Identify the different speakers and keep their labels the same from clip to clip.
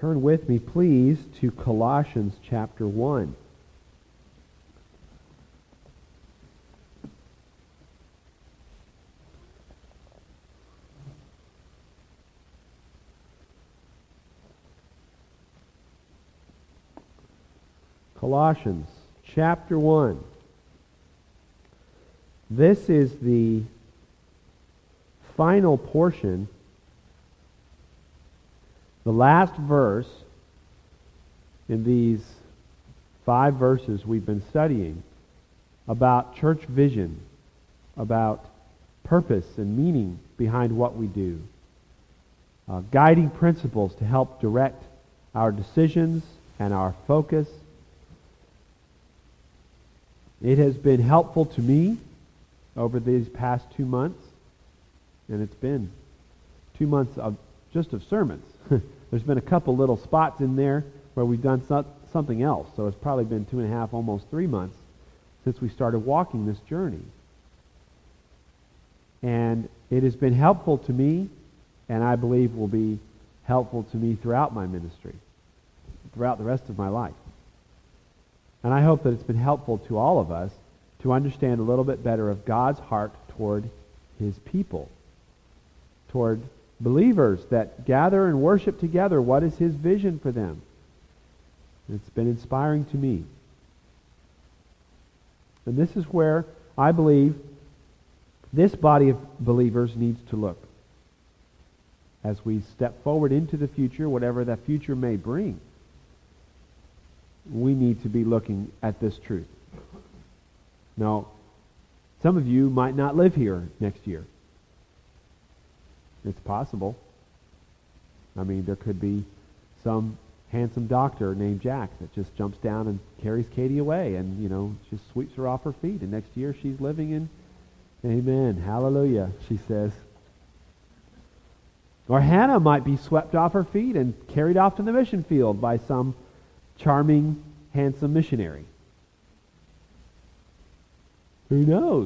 Speaker 1: turn with me, please, to Colossians chapter 1. Colossians chapter 1. This is the final portion, the last verse in these 5 verses we've been studying about church vision, about purpose and meaning behind what we do, guiding principles to help direct our decisions and our focus. It has been helpful to me over these past 2 months, and it's been 2 months of just of sermons. There's been a couple little spots in there where we've done something else, so it's probably been 2.5, almost 3 months since we started walking this journey. And it has been helpful to me, and I believe will be helpful to me throughout my ministry, throughout the rest of my life. And I hope that it's been helpful to all of us to understand a little bit better of God's heart toward His people, toward believers that gather and worship together. What is His vision for them? It's been inspiring to me. And this is where I believe this body of believers needs to look as we step forward into the future, whatever that future may bring. We need to be looking at this truth. Now, some of you might not live here next year. It's possible. I mean, there could be some handsome doctor named Jack that just jumps down and carries Katie away and, just sweeps her off her feet. And next year she's living in, amen, hallelujah, she says. Or Hannah might be swept off her feet and carried off to the mission field by some charming, handsome missionary. Who knows?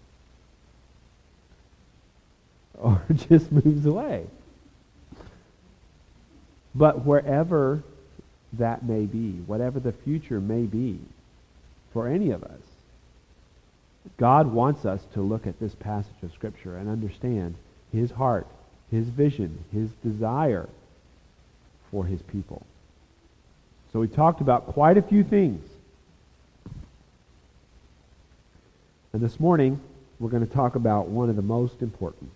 Speaker 1: Or just moves away. But wherever that may be, whatever the future may be for any of us, God wants us to look at this passage of Scripture and understand His heart, His vision, His desire for His people. So we talked about quite a few things. And this morning, we're going to talk about one of the most important.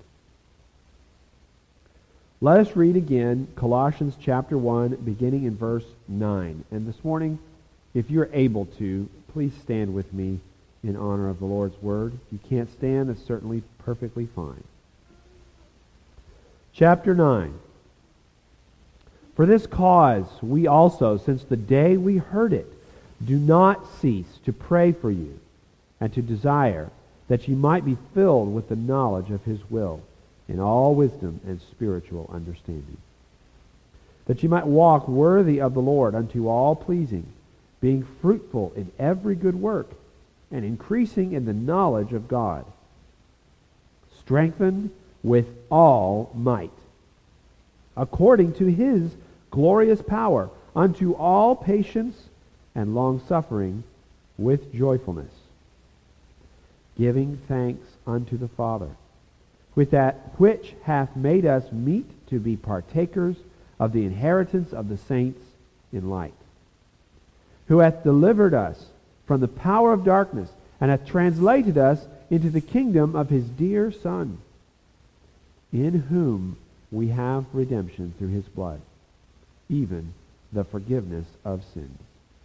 Speaker 1: Let us read again Colossians chapter 1, beginning in verse 9. And this morning, if you're able to, please stand with me in honor of the Lord's Word. If you can't stand, that's certainly perfectly fine. Chapter 9. For this cause we also, since the day we heard it, do not cease to pray for you and to desire that ye might be filled with the knowledge of His will in all wisdom and spiritual understanding, that ye might walk worthy of the Lord unto all pleasing, being fruitful in every good work and increasing in the knowledge of God, strengthened with all might, according to His glorious power, unto all patience and long-suffering with joyfulness, giving thanks unto the Father, with that which hath made us meet to be partakers of the inheritance of the saints in light, who hath delivered us from the power of darkness, and hath translated us into the kingdom of His dear Son, in whom we have redemption through His blood, even the forgiveness of sins.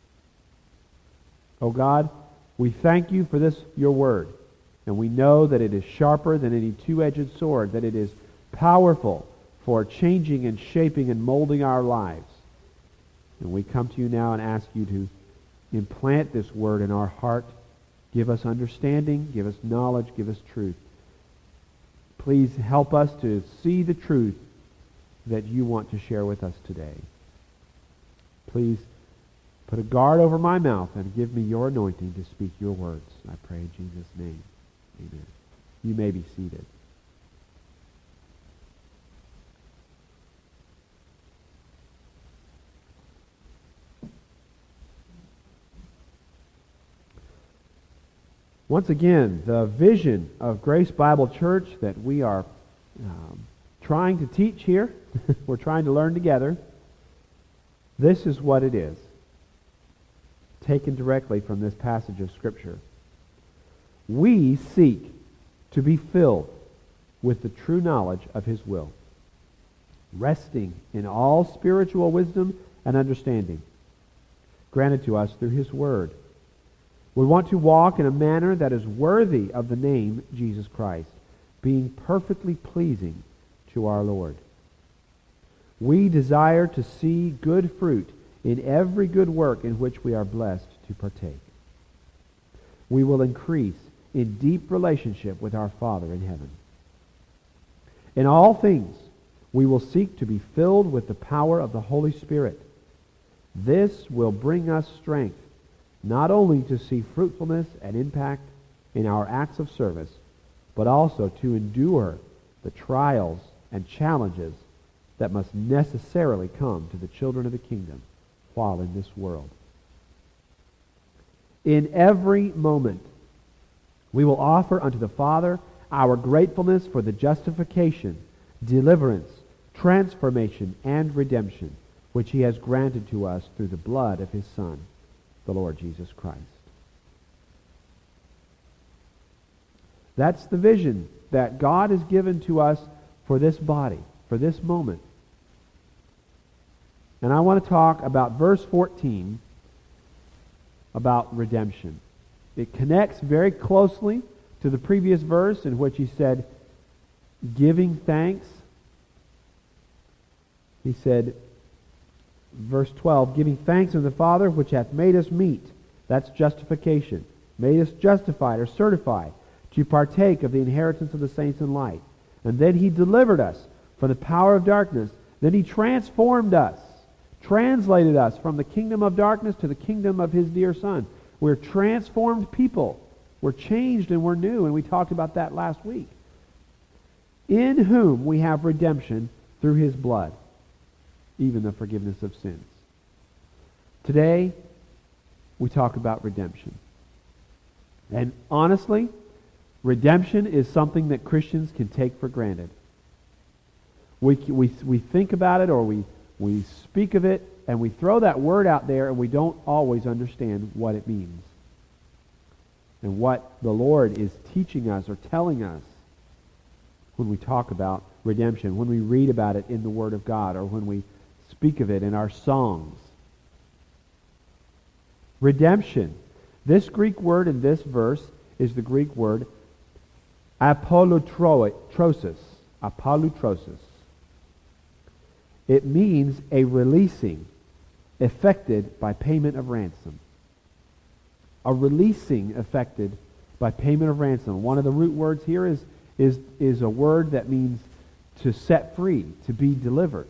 Speaker 1: O God, we thank You for this, Your word, and we know that it is sharper than any two-edged sword, that it is powerful for changing and shaping and molding our lives. And we come to You now and ask You to implant this word in our heart. Give us understanding, give us knowledge, give us truth. Please help us to see the truth that You want to share with us today. Please put a guard over my mouth and give me Your anointing to speak Your words. I pray in Jesus' name. Amen. You may be seated. Once again, the vision of Grace Bible Church that we are trying to teach here, we're trying to learn together, this is what it is, taken directly from this passage of Scripture. We seek to be filled with the true knowledge of His will, resting in all spiritual wisdom and understanding, granted to us through His Word. We want to walk in a manner that is worthy of the name Jesus Christ, being perfectly pleasing to our Lord. We desire to see good fruit in every good work in which we are blessed to partake. We will increase in deep relationship with our Father in heaven. In all things, we will seek to be filled with the power of the Holy Spirit. This will bring us strength, not only to see fruitfulness and impact in our acts of service, but also to endure the trials and challenges that must necessarily come to the children of the kingdom while in this world. In every moment, we will offer unto the Father our gratefulness for the justification, deliverance, transformation, and redemption which He has granted to us through the blood of His Son, the Lord Jesus Christ. That's the vision that God has given to us for this body, for this moment. And I want to talk about verse 14, about redemption. It connects very closely to the previous verse in which he said, giving thanks. He said, verse 12, giving thanks unto the Father which hath made us meet. That's justification. Made us justified or certified to partake of the inheritance of the saints in light. And then He delivered us from the power of darkness. Then He transformed us, translated us from the kingdom of darkness to the kingdom of His dear Son. We're transformed people. We're changed and we're new, and we talked about that last week. In whom we have redemption through His blood, even the forgiveness of sins. Today, we talk about redemption. And honestly, redemption is something that Christians can take for granted. We think about it, or we speak of it, and we throw that word out there, and we don't always understand what it means and what the Lord is teaching us or telling us when we talk about redemption, when we read about it in the Word of God, or when we speak of it in our songs. Redemption. This Greek word in this verse is the Greek word apolutrosis. Apolutrosis. It means a releasing effected by payment of ransom. A releasing effected by payment of ransom. One of the root words here is a word that means to set free, to be delivered.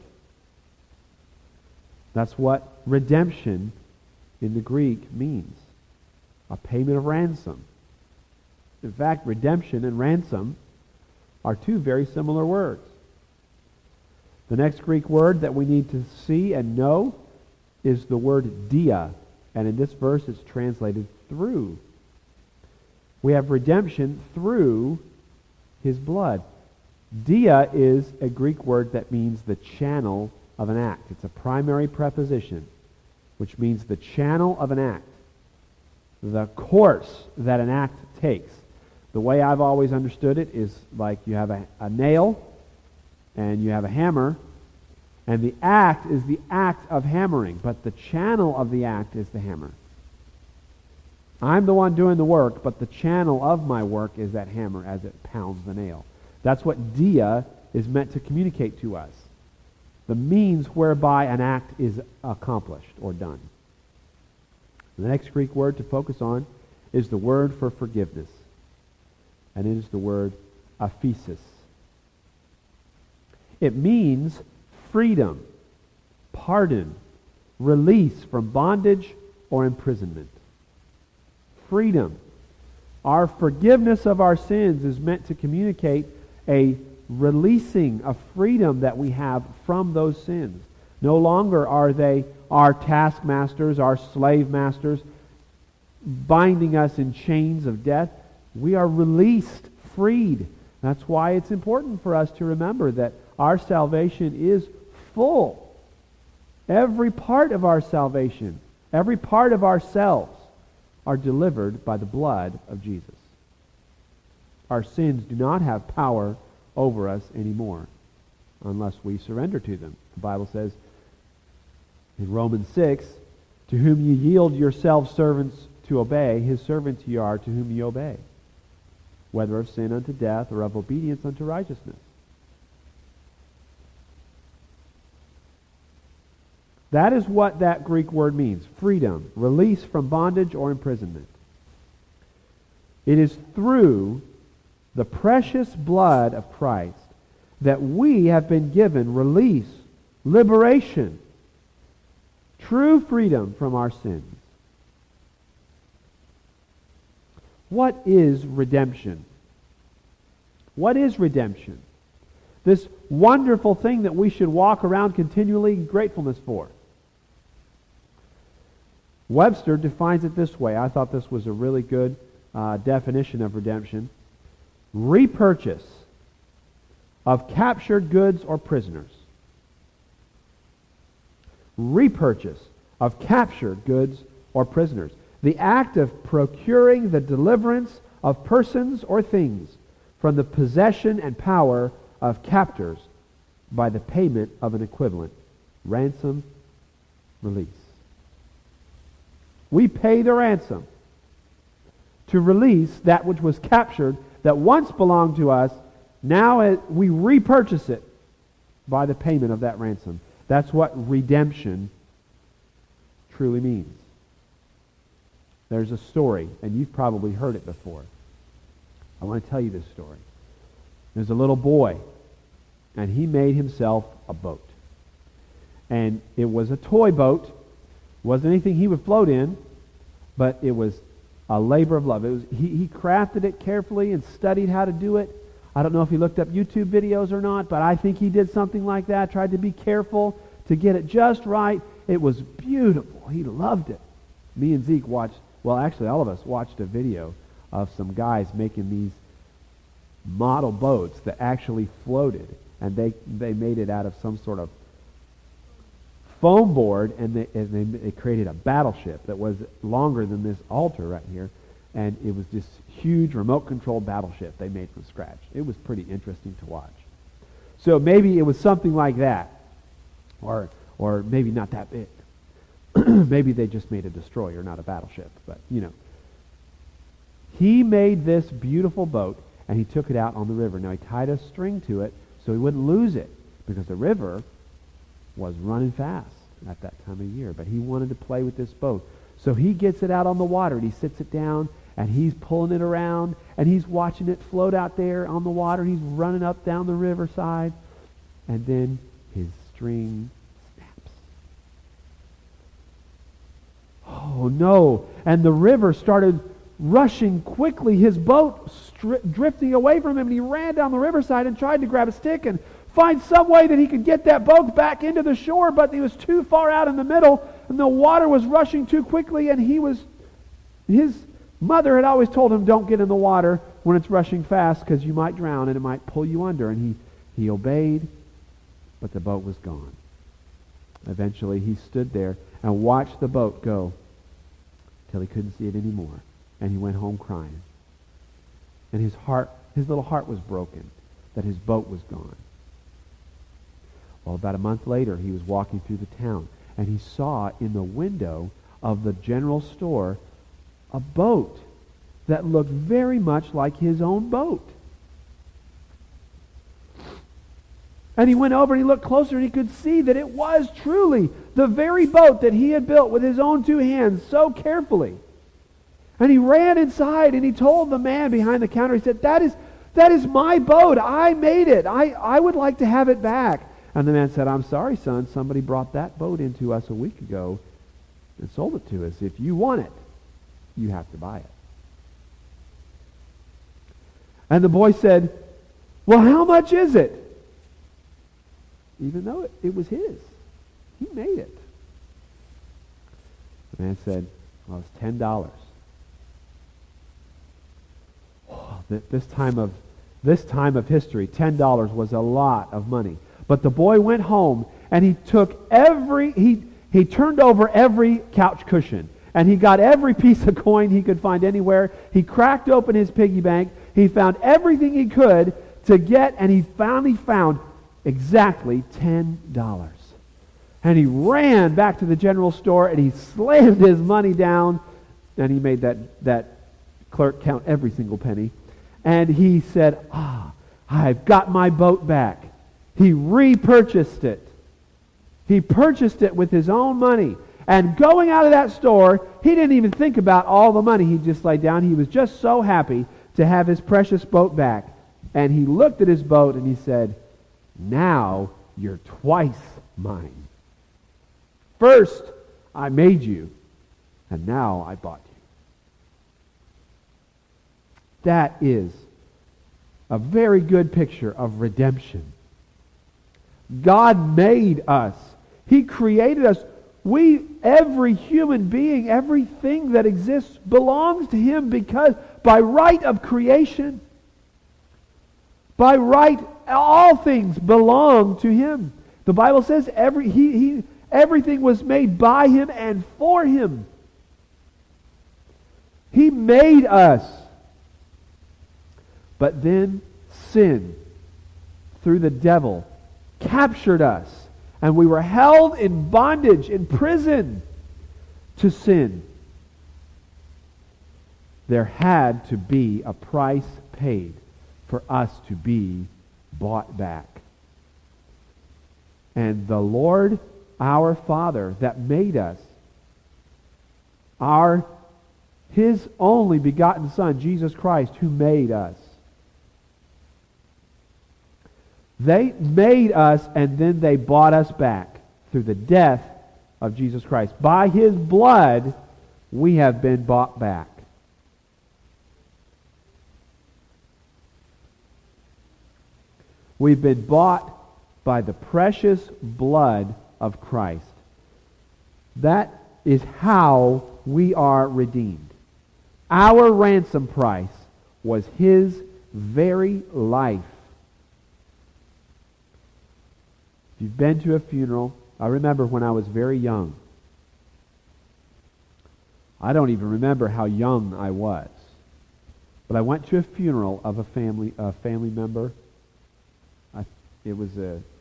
Speaker 1: That's what redemption in the Greek means. A payment of ransom. In fact, redemption and ransom are two very similar words. The next Greek word that we need to see and know is the word dia, and in this verse it's translated through. We have redemption through His blood. Dia is a Greek word that means the channel of an act. It's a primary preposition, which means the channel of an act, the course that an act takes. The way I've always understood it is like you have a nail and you have a hammer, and the act is the act of hammering, but the channel of the act is the hammer. I'm the one doing the work, but the channel of my work is that hammer as it pounds the nail. That's what dia is meant to communicate to us. The means whereby an act is accomplished or done. The next Greek word to focus on is the word for forgiveness. And it is the word aphesis. It means freedom, pardon, release from bondage or imprisonment. Freedom. Our forgiveness of our sins is meant to communicate a releasing, a freedom that we have from those sins. No longer are they our taskmasters, our slave masters, binding us in chains of death. We are released, freed. That's why it's important for us to remember that our salvation is full. Every part of our salvation, every part of ourselves are delivered by the blood of Jesus. Our sins do not have power over us anymore unless we surrender to them. The Bible says in Romans 6, to whom ye yield yourselves servants to obey, his servants ye are to whom ye obey, whether of sin unto death or of obedience unto righteousness. That is what that Greek word means. Freedom, release from bondage or imprisonment. It is through the precious blood of Christ that we have been given release, liberation, true freedom from our sins. What is redemption? What is redemption? This wonderful thing that we should walk around continually in gratefulness for. Webster defines it this way. I thought this was a really good definition of redemption. Repurchase of captured goods or prisoners. Repurchase of captured goods or prisoners. The act of procuring the deliverance of persons or things from the possession and power of captors by the payment of an equivalent. Ransom, release. We pay the ransom to release that which was captured that once belonged to us. Now we repurchase it by the payment of that ransom. That's what redemption truly means. There's a story, and you've probably heard it before. I want to tell you this story. There's a little boy, and he made himself a boat. And it was a toy boat. Wasn't anything he would float in, but it was a labor of love. He crafted it carefully and studied how to do it. I don't know if he looked up YouTube videos or not, but I think he did something like that, tried to be careful to get it just right. It was beautiful. He loved it. Me and Zeke watched, well, actually all of us watched a video of some guys making these model boats that actually floated, and they made it out of some sort of foam board, and they created a battleship that was longer than this altar right here, and it was this huge remote-controlled battleship they made from scratch. It was pretty interesting to watch. So maybe it was something like that, or maybe not that big. Maybe they just made a destroyer, not a battleship, but you know. He made this beautiful boat, and he took it out on the river. Now he tied a string to it so he wouldn't lose it, because the river was running fast at that time of year, but he wanted to play with this boat. So he gets it out on the water, and he sits it down, and he's pulling it around, and he's watching it float out there on the water. He's running up down the riverside, and then his string snaps. Oh no! And the river started rushing quickly, his boat drifting away from him, and he ran down the riverside and tried to grab a stick and find some way that he could get that boat back into the shore, but he was too far out in the middle, and the water was rushing too quickly, and his mother had always told him, don't get in the water when it's rushing fast because you might drown and it might pull you under, and he obeyed, but the boat was gone. Eventually he stood there and watched the boat go till he couldn't see it anymore, and he went home crying. And his little heart was broken that his boat was gone. Well, about a month later, he was walking through the town, and he saw in the window of the general store a boat that looked very much like his own boat. And he went over and he looked closer, and he could see that it was truly the very boat that he had built with his own two hands so carefully. And he ran inside, and he told the man behind the counter, he said, that is my boat. I made it. I would like to have it back. And the man said, I'm sorry, son. Somebody brought that boat into us a week ago and sold it to us. If you want it, you have to buy it. And the boy said, well, how much is it? Even though it was his. He made it. The man said, well, it's $10. This time of history, $10 was a lot of money. But the boy went home and he took he turned over every couch cushion, and he got every piece of coin he could find anywhere. He cracked open his piggy bank. He found everything he could to get, and he finally found exactly $10. And he ran back to the general store and he slammed his money down, and he made that clerk count every single penny. And he said, I've got my boat back. He repurchased it. He purchased it with his own money. And going out of that store, he didn't even think about all the money he just laid down. He was just so happy to have his precious boat back. And he looked at his boat and he said, now you're twice mine. First, I made you, and now I bought you. That is a very good picture of redemption. God made us. He created us. Every human being, everything that exists belongs to Him, because by right of creation, by right, all things belong to Him. The Bible says everything was made by Him and for Him. He made us. But then sin, through the devil, captured us. And we were held in bondage, in prison to sin. There had to be a price paid for us to be bought back. And the Lord, our Father, that made us, His only begotten Son, Jesus Christ, who made us. They made us, and then they bought us back through the death of Jesus Christ. By His blood, we have been bought back. We've been bought by the precious blood of Christ. That is how we are redeemed. Our ransom price was His very life. If you've been to a funeral, I remember when I was very young. I don't even remember how young I was. But I went to a funeral of a family member. It was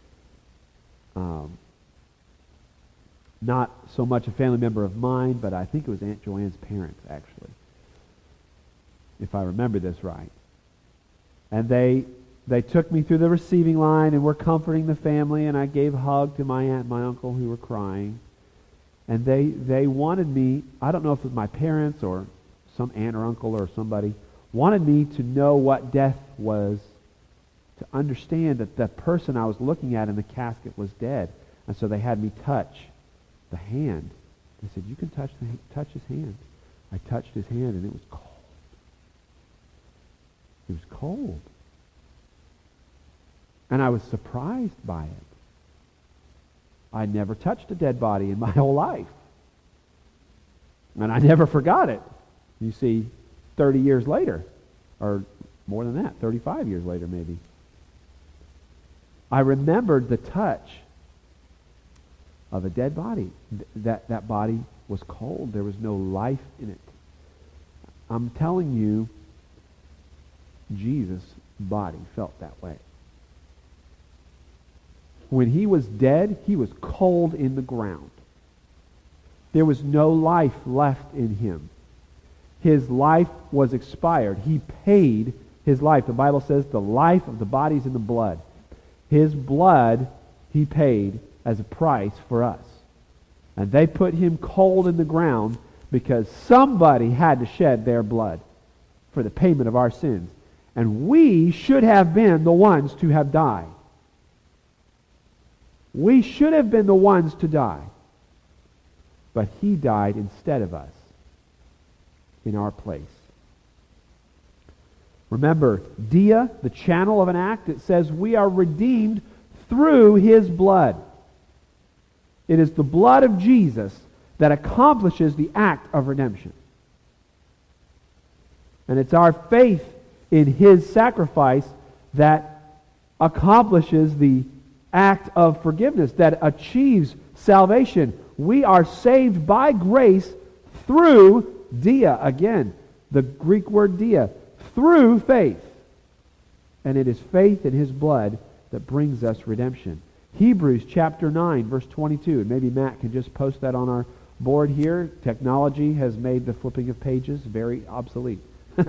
Speaker 1: not so much a family member of mine, but I think it was Aunt Joanne's parents, actually, if I remember this right. And they took me through the receiving line and were comforting the family, and I gave a hug to my aunt and my uncle who were crying. And they wanted me, I don't know if it was my parents or some aunt or uncle or somebody, wanted me to know what death was, to understand that the person I was looking at in the casket was dead. And so they had me touch the hand. They said, you can touch his hand. I touched his hand, and it was cold. It was cold. And I was surprised by it. I never touched a dead body in my whole life. And I never forgot it. You see, 30 years later, or more than that, 35 years later maybe, I remembered the touch of a dead body. That body was cold. There was no life in it. I'm telling you, Jesus' body felt that way. When He was dead, He was cold in the ground. There was no life left in Him. His life was expired. He paid His life. The Bible says the life of the body is in the blood. His blood He paid as a price for us. And they put Him cold in the ground because somebody had to shed their blood for the payment of our sins. And we should have been the ones to have died. We should have been the ones to die. But He died instead of us, in our place. Remember, dia, the channel of an act, it says we are redeemed through His blood. It is the blood of Jesus that accomplishes the act of redemption. And it's our faith in His sacrifice that accomplishes the act of forgiveness, that achieves salvation. We are saved by grace through dia, again, the Greek word dia, through faith. And it is faith in His blood that brings us redemption. Hebrews chapter 9, verse 22. And maybe Matt can just post that on our board here. Technology has made the flipping of pages very obsolete.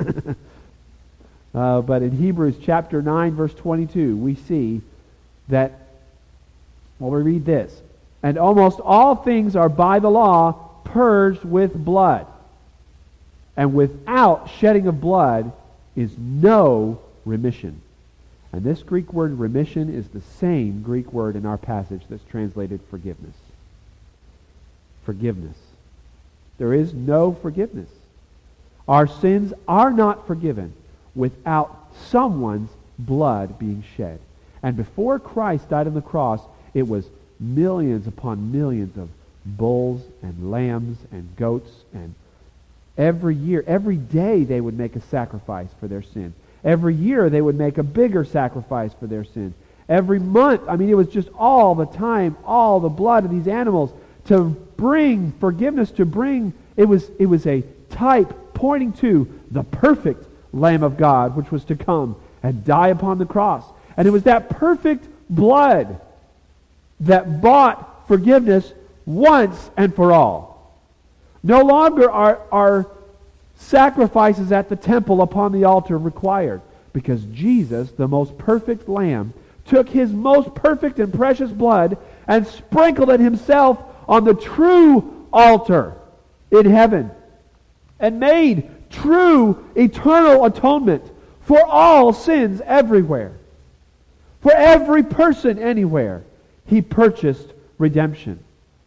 Speaker 1: But in Hebrews chapter 9, verse 22, we see that, well, we read this. And almost all things are by the law purged with blood. And without shedding of blood is no remission. And this Greek word remission is the same Greek word in our passage that's translated forgiveness. Forgiveness. There is no forgiveness. Our sins are not forgiven without someone's blood being shed. And before Christ died on the cross, it was millions upon millions of bulls and lambs and goats, and every year, every day they would make a sacrifice for their sin. Every year they would make a bigger sacrifice for their sin. Every month, it was just all the time, all the blood of these animals to bring forgiveness, it was a type pointing to the perfect Lamb of God, which was to come and die upon the cross. And it was that perfect blood that bought forgiveness once and for all. No longer are sacrifices at the temple upon the altar required, because Jesus, the most perfect Lamb, took His most perfect and precious blood and sprinkled it Himself on the true altar in heaven and made true eternal atonement for all sins everywhere. For every person anywhere, He purchased redemption.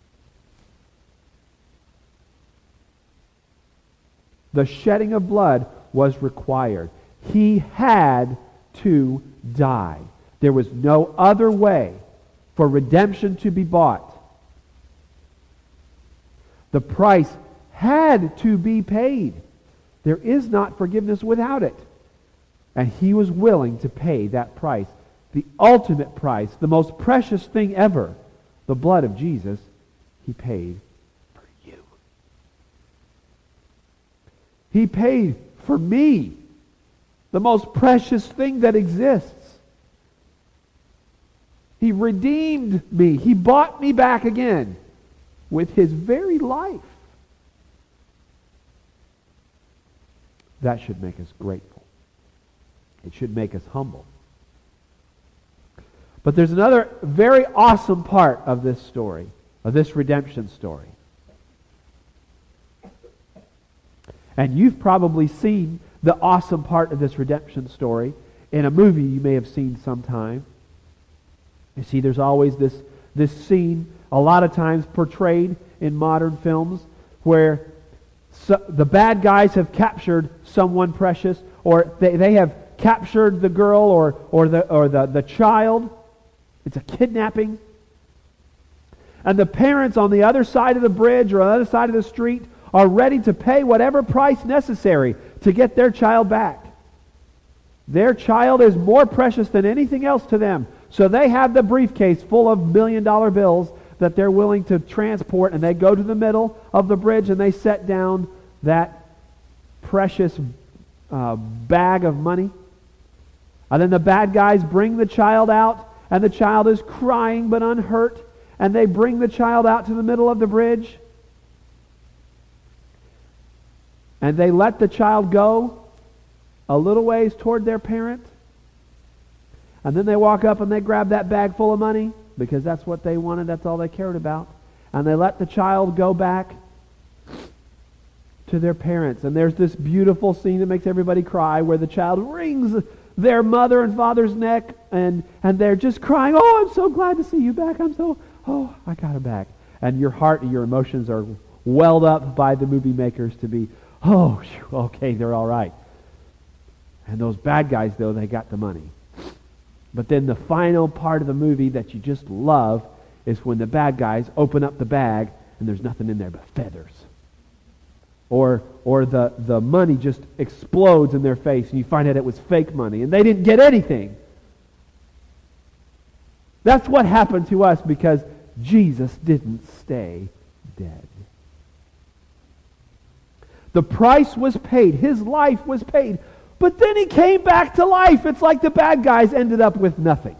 Speaker 1: The shedding of blood was required. He had to die. There was no other way for redemption to be bought. The price had to be paid. There is not forgiveness without it. And He was willing to pay that price. The ultimate price, the most precious thing ever, the blood of Jesus, He paid for you. He paid for me, the most precious thing that exists. He redeemed me. He bought me back again with His very life. That should make us grateful. It should make us humble. But there's another very awesome part of this story, of this redemption story. And you've probably seen the awesome part of this redemption story in a movie you may have seen sometime. You see, there's always this scene, a lot of times portrayed in modern films, where the bad guys have captured someone precious, or they have captured the girl or the child. It's a kidnapping. And the parents on the other side of the bridge or on the other side of the street are ready to pay whatever price necessary to get their child back. Their child is more precious than anything else to them. So they have the briefcase full of million-dollar bills that they're willing to transport, and they go to the middle of the bridge and they set down that precious bag of money. And then the bad guys bring the child out, and the child is crying but unhurt, and they bring the child out to the middle of the bridge, and they let the child go a little ways toward their parent, and then they walk up and they grab that bag full of money, because that's what they wanted, that's all they cared about, and they let the child go back to their parents. And there's this beautiful scene that makes everybody cry, where the child wrings their mother and father's neck, and they're just crying, "Oh, I'm so glad to see you back. I got it back." And your heart and your emotions are welled up by the movie makers to be, okay, they're all right. And those bad guys, though, they got the money. But then the final part of the movie that you just love is when the bad guys open up the bag and there's nothing in there but feathers. or the money just explodes in their face and you find out it was fake money and they didn't get anything. That's what happened to us because Jesus didn't stay dead. The price was paid. His life was paid. But then he came back to life. It's like the bad guys ended up with nothing.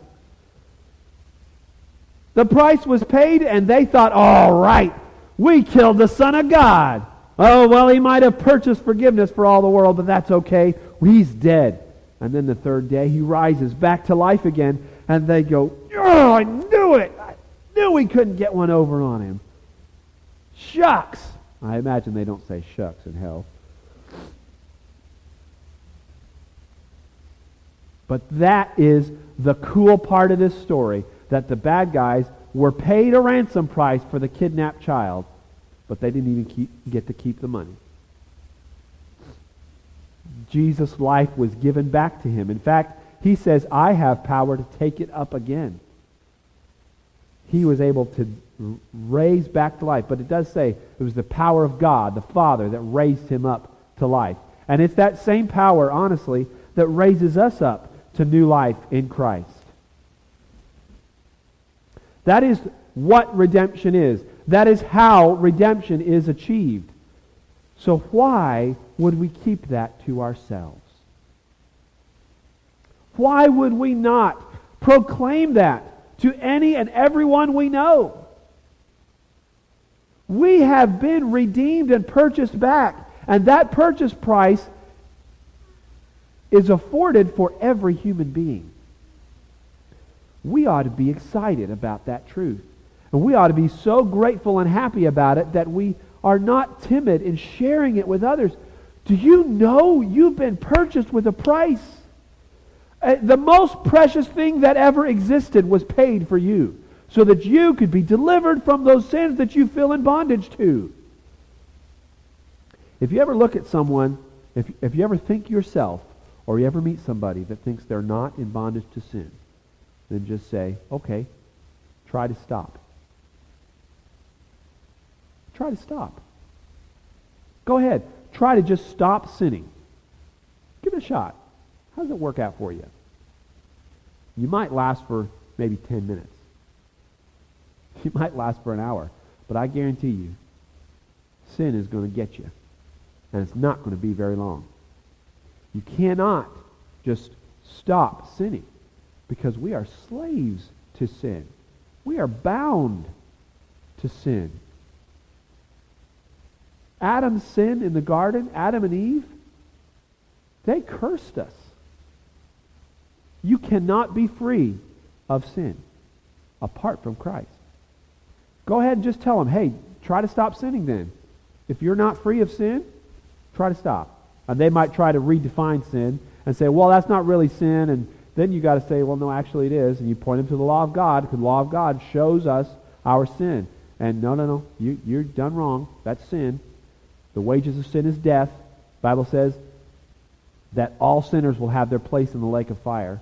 Speaker 1: The price was paid and they thought, all right, we killed the Son of God. Oh, well, he might have purchased forgiveness for all the world, but that's okay. He's dead. And then the third day he rises back to life again and they go, oh, I knew it. I knew we couldn't get one over on him. Shucks. I imagine they don't say shucks in hell. But that is the cool part of this story, that the bad guys were paid a ransom price for the kidnapped child, but they didn't even get to keep the money. Jesus' life was given back to him. In fact, he says, I have power to take it up again. He was able to raise back to life. But it does say it was the power of God, the Father, that raised him up to life. And it's that same power, honestly, that raises us up to new life in Christ. That is what redemption is. That is how redemption is achieved. So why would we keep that to ourselves? Why would we not proclaim that to any and everyone we know? We have been redeemed and purchased back, and that purchase price is afforded for every human being. We ought to be excited about that truth. And we ought to be so grateful and happy about it that we are not timid in sharing it with others. Do you know you've been purchased with a price? The most precious thing that ever existed was paid for you, so that you could be delivered from those sins that you feel in bondage to. If you ever look at someone, if you ever think yourself, or you ever meet somebody that thinks they're not in bondage to sin, then just say, okay, try to stop. Try to stop. Go ahead. Try to just stop sinning. Give it a shot. How does it work out for you? You might last for maybe 10 minutes. You might last for an hour. But I guarantee you, sin is going to get you. And it's not going to be very long. You cannot just stop sinning, because we are slaves to sin. We are bound to sin. Adam's sin in the garden, Adam and Eve, they cursed us. You cannot be free of sin apart from Christ. Go ahead and just tell them, hey, try to stop sinning then. If you're not free of sin, try to stop. And they might try to redefine sin and say, well, that's not really sin. And then you got to say, well, no, actually it is. And you point them to the law of God, because the law of God shows us our sin. And no, you're done wrong. That's sin. The wages of sin is death. The Bible says that all sinners will have their place in the lake of fire.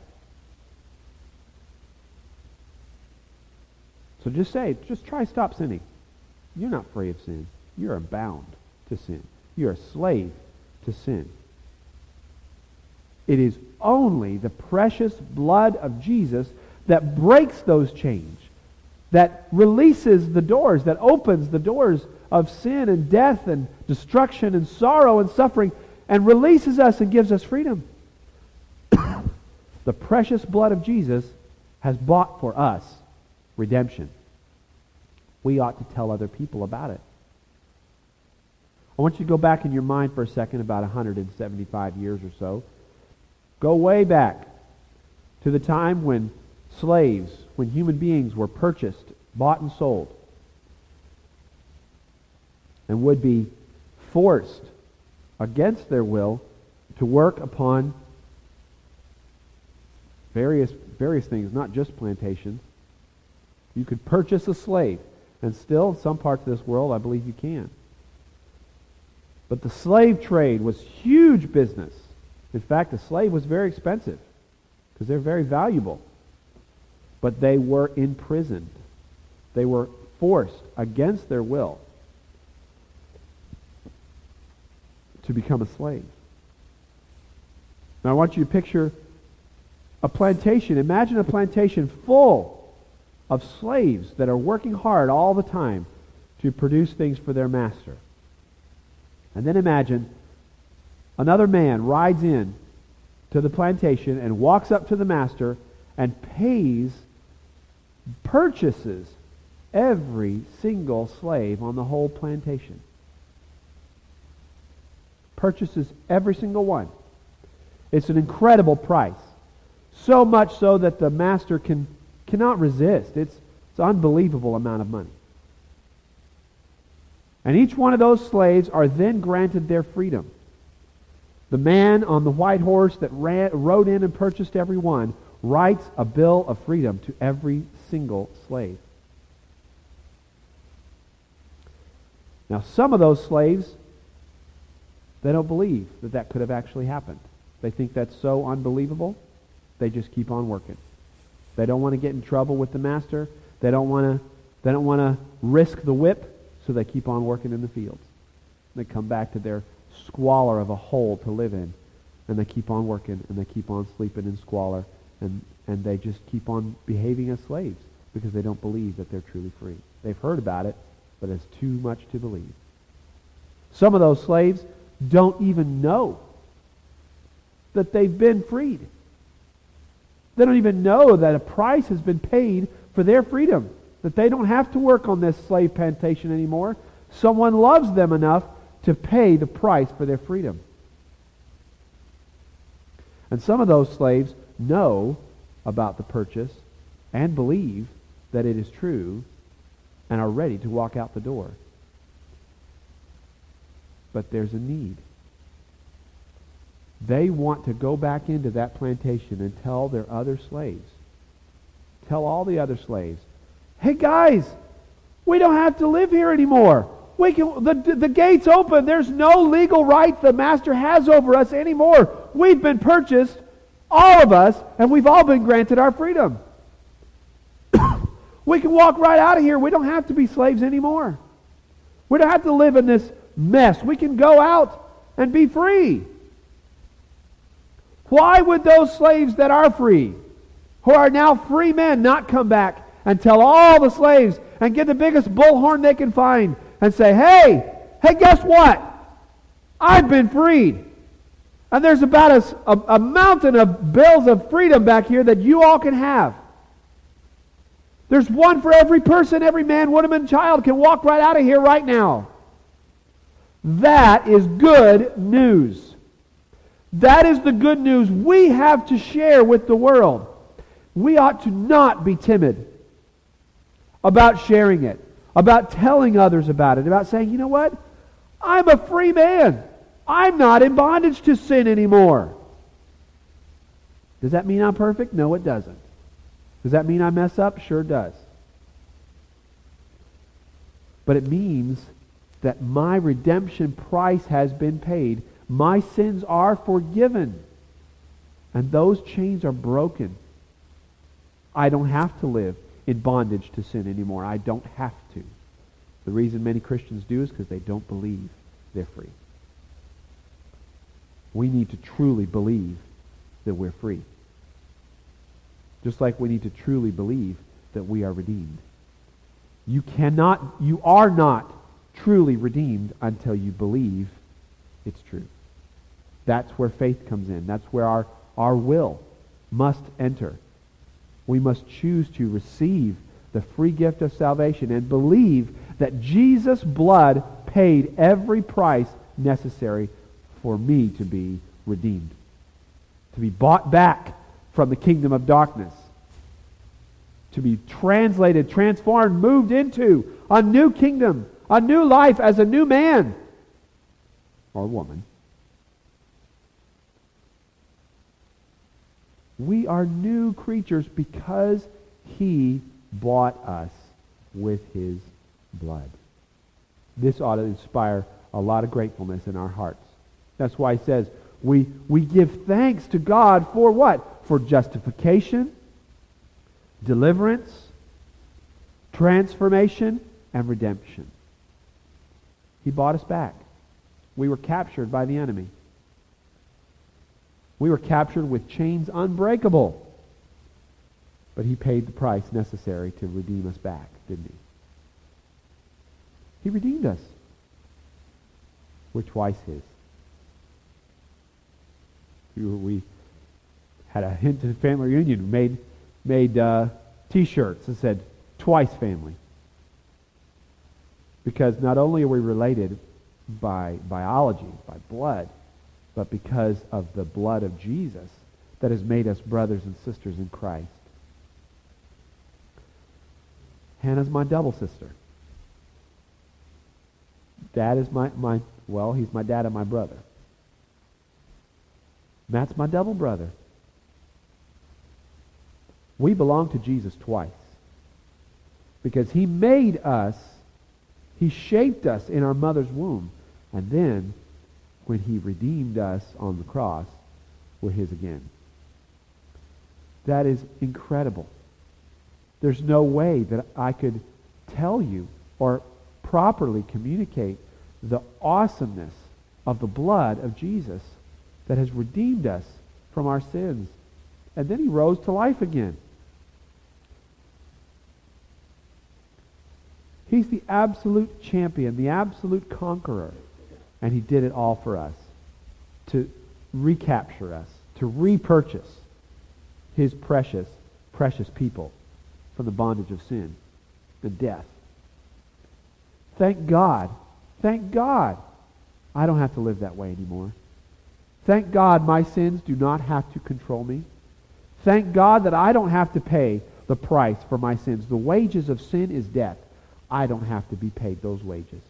Speaker 1: So just try to stop sinning. You're not free of sin. You're bound to sin. You're a slave to sin. It is only the precious blood of Jesus that breaks those chains, that releases the doors, that opens the doors of sin and death and destruction and sorrow and suffering, and releases us and gives us freedom. The precious blood of Jesus has bought for us redemption. We ought to tell other people about it. I want you to go back in your mind for a second, about 175 years or so. Go way back to the time when slaves, when human beings were purchased, bought and sold, and would be forced against their will to work upon various things, not just plantations. You could purchase a slave, and still in some parts of this world I believe you can. But the slave trade was huge business. In fact, a slave was very expensive because they're very valuable. But they were imprisoned. They were forced against their will. to become a slave. Now I want you to picture a plantation. Imagine a plantation full of slaves that are working hard all the time to produce things for their master. And then imagine another man rides in to the plantation and walks up to the master and purchases every single slave on the whole plantation. Purchases every single one. It's an incredible price. So much so that the master cannot resist. It's an unbelievable amount of money. And each one of those slaves are then granted their freedom. The man on the white horse that rode in and purchased every one writes a bill of freedom to every single slave. Now, some of those slaves, they don't believe that could have actually happened. They think that's so unbelievable, they just keep on working. They don't want to get in trouble with the master. They don't want to risk the whip, so they keep on working in the fields. They come back to their squalor of a hole to live in, and they keep on working, and they keep on sleeping in squalor, and they just keep on behaving as slaves because they don't believe that they're truly free. They've heard about it, but it's too much to believe. Some of those slaves don't even know that they've been freed. They don't even know that a price has been paid for their freedom, that they don't have to work on this slave plantation anymore. Someone loves them enough to pay the price for their freedom. And some of those slaves know about the purchase and believe that it is true and are ready to walk out the door. But there's a need. They want to go back into that plantation and tell their other slaves, tell all the other slaves, hey guys, we don't have to live here anymore. The gate's open. There's no legal right the master has over us anymore. We've been purchased, all of us, and we've all been granted our freedom. We can walk right out of here. We don't have to be slaves anymore. We don't have to live in this mess. We can go out and be free. Why would those slaves that are free, who are now free men, not come back and tell all the slaves and get the biggest bullhorn they can find and say, hey, guess what? I've been freed. And there's about a mountain of bills of freedom back here that you all can have. There's one for every person, every man, woman, and child can walk right out of here right now. That is good news. That is the good news we have to share with the world. We ought to not be timid about sharing it, about telling others about it, about saying, you know what? I'm a free man. I'm not in bondage to sin anymore. Does that mean I'm perfect? No, it doesn't. Does that mean I mess up? Sure does. But it means that my redemption price has been paid. My sins are forgiven. And those chains are broken. I don't have to live in bondage to sin anymore. I don't have to. The reason many Christians do is because they don't believe they're free. We need to truly believe that we're free. Just like we need to truly believe that we are redeemed. You are not truly redeemed until you believe it's true. That's where faith comes in. That's where our will must enter. We must choose to receive the free gift of salvation and believe that Jesus' blood paid every price necessary for me to be redeemed, to be bought back from the kingdom of darkness, to be translated, transformed, moved into a new kingdom, a new life as a new man or woman. We are new creatures because He bought us with His blood. This ought to inspire a lot of gratefulness in our hearts. That's why He says we give thanks to God for what? For justification, deliverance, transformation, and redemption. He bought us back. We were captured by the enemy. We were captured with chains unbreakable. But he paid the price necessary to redeem us back, didn't he? He redeemed us. We're twice his. We had a Hinton family reunion, made T-shirts that said, "Twice family." Because not only are we related by biology, by blood, but because of the blood of Jesus that has made us brothers and sisters in Christ. Hannah's my double sister. Dad is he's my dad and my brother. Matt's my double brother. We belong to Jesus twice. Because he made us, he shaped us in our mother's womb. And then, when he redeemed us on the cross, we're his again. That is incredible. There's no way that I could tell you or properly communicate the awesomeness of the blood of Jesus that has redeemed us from our sins. And then he rose to life again. He's the absolute champion, the absolute conqueror. And he did it all for us. To recapture us, to repurchase his precious, precious people from the bondage of sin and death. Thank God. Thank God I don't have to live that way anymore. Thank God my sins do not have to control me. Thank God that I don't have to pay the price for my sins. The wages of sin is death. I don't have to be paid those wages.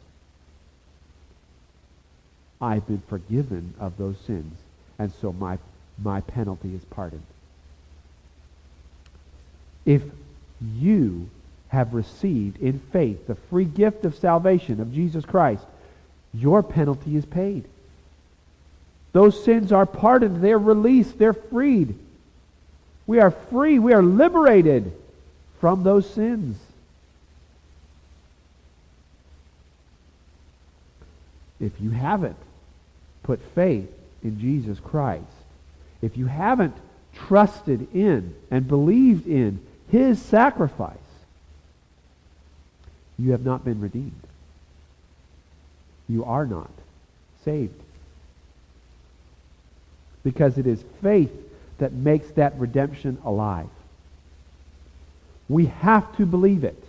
Speaker 1: I've been forgiven of those sins, and so my penalty is pardoned. If you have received in faith the free gift of salvation of Jesus Christ, your penalty is paid. Those sins are pardoned. They're released. They're freed. We are free. We are liberated from those sins. If you haven't put faith in Jesus Christ, if you haven't trusted in and believed in his sacrifice, you have not been redeemed. You are not saved. Because it is faith that makes that redemption alive. We have to believe it.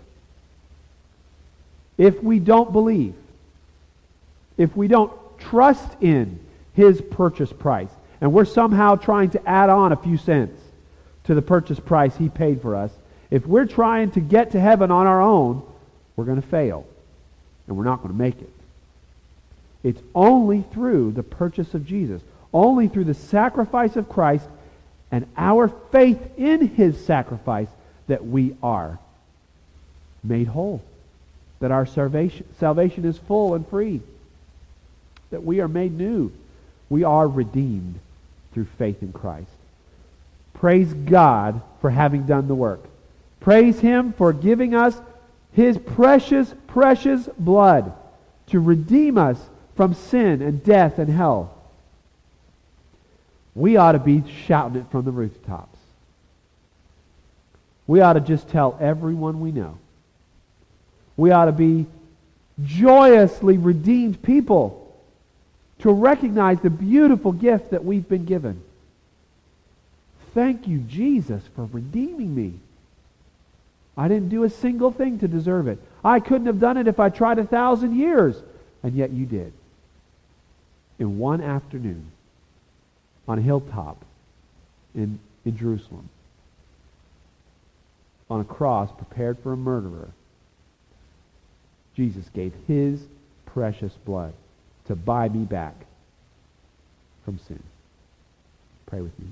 Speaker 1: If we don't believe, if we don't trust in his purchase price, and we're somehow trying to add on a few cents to the purchase price he paid for us, if we're trying to get to heaven on our own, we're going to fail. And we're not going to make it. It's only through the purchase of Jesus, only through the sacrifice of Christ and our faith in his sacrifice that we are made whole. That our salvation is full and free. That we are made new. We are redeemed through faith in Christ. Praise God for having done the work. Praise him for giving us his precious, precious blood to redeem us from sin and death and hell. We ought to be shouting it from the rooftops. We ought to just tell everyone we know. We ought to be joyously redeemed people to recognize the beautiful gift that we've been given. Thank you, Jesus, for redeeming me. I didn't do a single thing to deserve it. I couldn't have done it if I tried 1,000 years. And yet you did. In one afternoon, on a hilltop in Jerusalem, on a cross prepared for a murderer, Jesus gave his precious blood to buy me back from sin. Pray with me.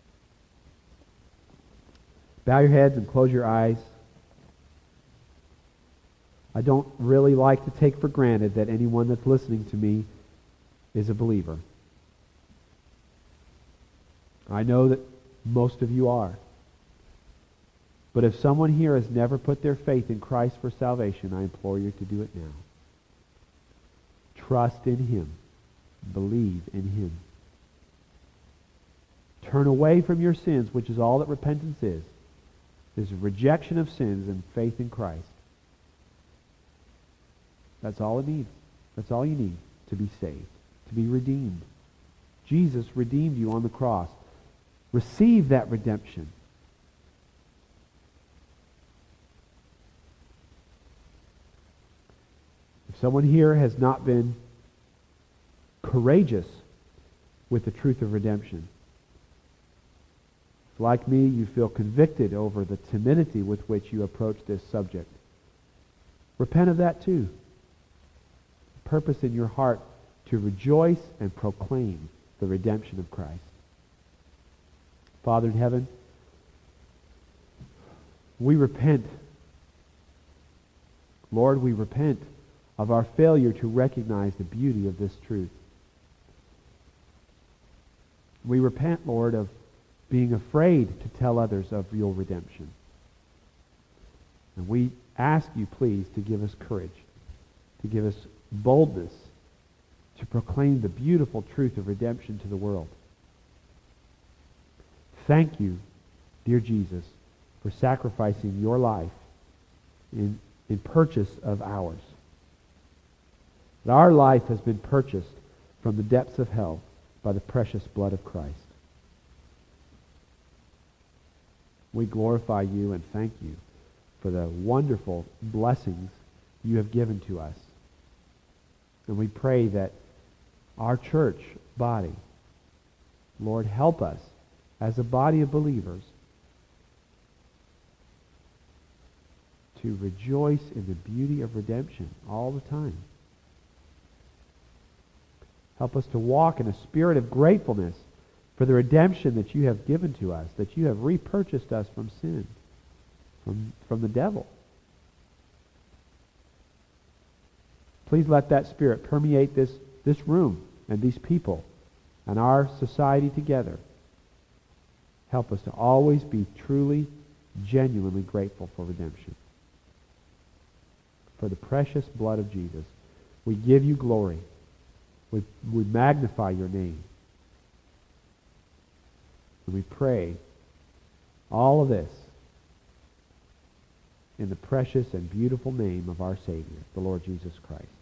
Speaker 1: Bow your heads and close your eyes. I don't really like to take for granted that anyone that's listening to me is a believer. I know that most of you are. But if someone here has never put their faith in Christ for salvation, I implore you to do it now. Trust in him believe in him. Turn away from your sins, which is all that repentance is. There's a rejection of sins and faith in Christ. That's all it needs. That's all you need to be saved, to be redeemed. Jesus redeemed you on the cross. Receive that redemption. If someone here has not been courageous with the truth of redemption, if, like me, you feel convicted over the timidity with which you approach this subject, repent of that too. Purpose in your heart to rejoice and proclaim the redemption of Christ. Father in heaven, we repent. Lord, we repent of our failure to recognize the beauty of this truth. We repent, Lord, of being afraid to tell others of your redemption. And we ask you, please, to give us courage, to give us boldness to proclaim the beautiful truth of redemption to the world. Thank you, dear Jesus, for sacrificing your life in purchase of ours. That our life has been purchased from the depths of hell by the precious blood of Christ. We glorify you and thank you for the wonderful blessings you have given to us. And we pray that our church body, Lord, help us as a body of believers to rejoice in the beauty of redemption all the time. Help us to walk in a spirit of gratefulness for the redemption that you have given to us, that you have repurchased us from sin, from the devil. Please let that spirit permeate this room and these people and our society together. Help us to always be truly, genuinely grateful for redemption. For the precious blood of Jesus, we give you glory. We magnify your name. And we pray all of this in the precious and beautiful name of our Savior, the Lord Jesus Christ.